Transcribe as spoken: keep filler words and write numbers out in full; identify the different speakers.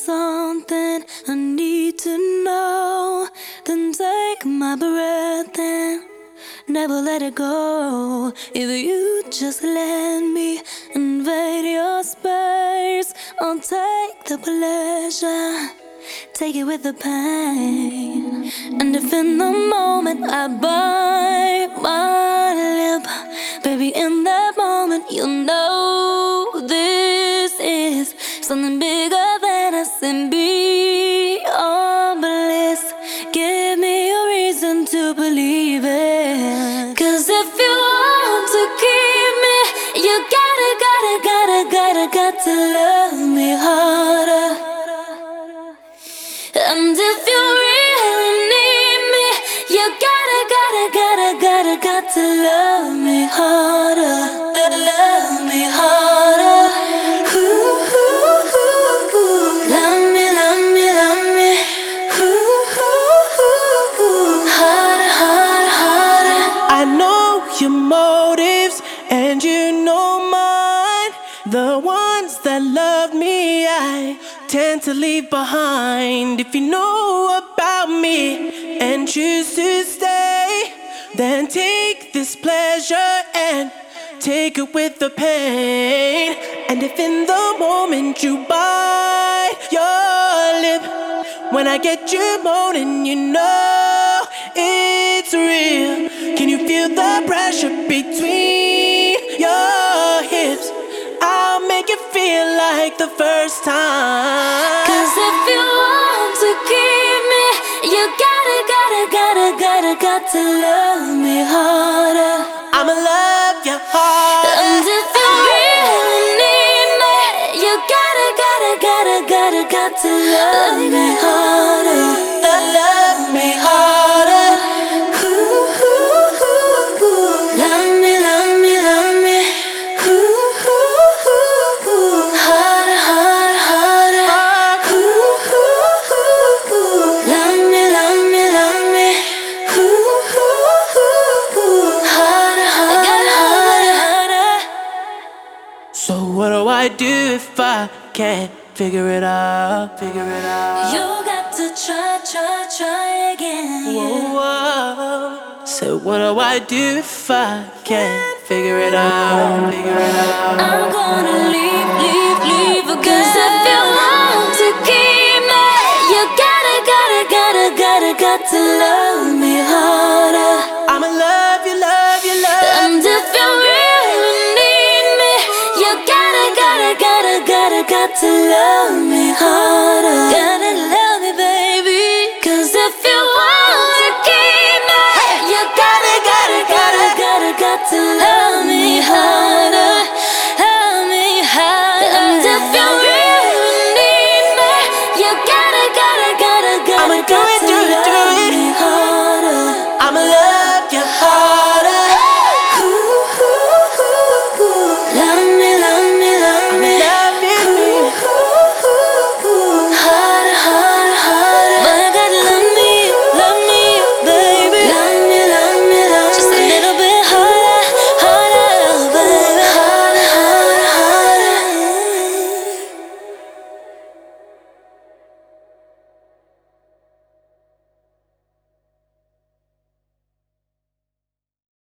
Speaker 1: something I need to know, then take my breath and never let it go. If you just let me invade your space, I'll take the pleasure, take it with the pain. And if in the moment I bite my lip, baby, in that moment you'll know this is something bigger than us and beyond bliss. Give me a reason to believe it. Cause if you want to keep me, you gotta, gotta, gotta, gotta, got to love me harder. And if you really need me, you gotta, gotta, gotta, gotta, got to love me harder. Love me harder. Ooh, ooh, ooh, ooh. Love me, love me, love me. Ooh, ooh, ooh, ooh. Harder, harder, harder.
Speaker 2: I know your motives and you know mine. The ones that love me, I tend to leave behind. If you know about me and choose to stay, then take this pleasure and take it with the pain. And if in the moment you bite your lip, when I get you moaning, you know it's real. Can you feel the pressure between your hips? I'll make it feel like the first time.
Speaker 1: Cause if you want to keep me, you gotta, gotta, gotta, gotta, got to love me harder.
Speaker 2: I'ma love you harder.
Speaker 1: And if you really need me, you gotta, gotta, gotta, gotta, got to love me harder. Love me harder. Ooh, ooh, ooh, ooh. Love me, love me, love me. Ooh, ooh, ooh, ooh. Harder, harder, harder. Ooh, ooh, ooh, ooh. Love me, love me, love me. Ooh, ooh, ooh, ooh. Harder, harder, harder, harder.
Speaker 2: So what do I do if I can't figure it out? Figure it out.
Speaker 1: You got to try, try, try again.
Speaker 2: Whoa, whoa. So what do I do if I can't figure it out? Figure it out.
Speaker 1: I'm gonna leave, leave, leave again. Cause if you want to keep me, you gotta, gotta, gotta, gotta, got to love me harder.
Speaker 2: I'ma love you, love you, love you.
Speaker 1: And if you really need me, you gotta, gotta, gotta, gotta, got to love me harder.